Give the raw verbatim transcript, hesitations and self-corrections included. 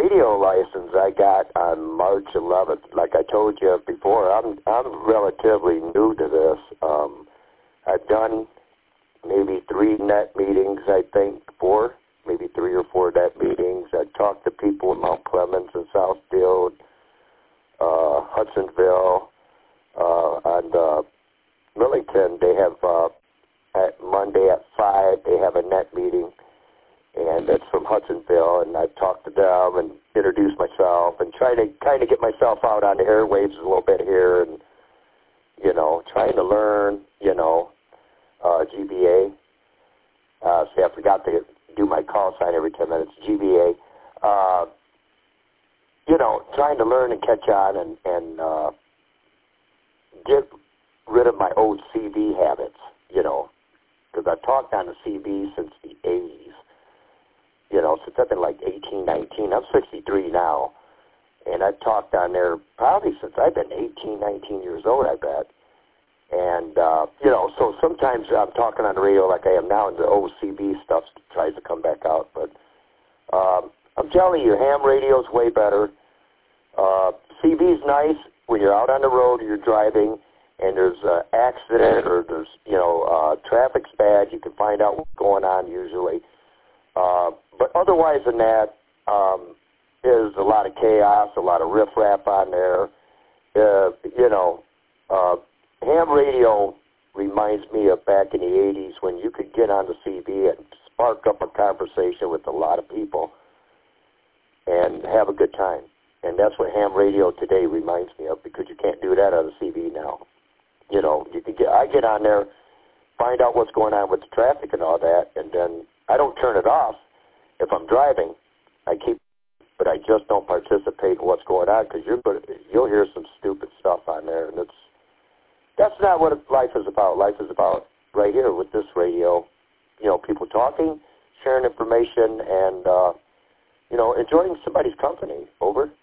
radio license I got on March eleventh. Like I told you before, I'm I'm relatively new to this. Um, I've done maybe three net meetings, I think, four, maybe three or four net meetings. I talked to people in Mount Clemens and Southfield, uh, Hudsonville, uh, and uh, Millington. They have uh, at Monday at five. They have a net meeting, and it's from Hudsonville. And I've talked to them and introduced myself and try to kind of get myself out on the airwaves a little bit here, and you know, trying to learn, you know. Uh, G B A. Uh, see, I forgot to do my call sign every ten minutes. G B A. Uh, you know, trying to learn and catch on and, and uh, get rid of my old C B habits, you know, because I've talked on the C B since the eighties, you know, since I've been like eighteen, nineteen. I'm sixty-three now, and I've talked on there probably since I've been eighteen, nineteen years old, I bet. And, uh, you know, so sometimes I'm talking on the radio like I am now, and the old C B stuff tries to come back out. But um, I'm telling you, ham radio's way better. Uh, C B's nice when you're out on the road or you're driving and there's an accident or there's, you know, uh, traffic's bad. You can find out what's going on usually. Uh, but otherwise than that, um, there's a lot of chaos, a lot of riffraff on there. Uh, you know, uh, ham radio reminds me of back in the eighties when you could get on the C B and spark up a conversation with a lot of people and have a good time. And that's what ham radio today reminds me of, because you can't do that on the C B now. You know, you can get, I get on there, find out what's going on with the traffic and all that, and then I don't turn it off if I'm driving. I keep, but I just don't participate in what's going on, because you're going to, you'll hear some stupid stuff on there, and it's That's not what life is about. Life is about right here with this radio, you know, people talking, sharing information, and, uh, you know, enjoying somebody's company. Over.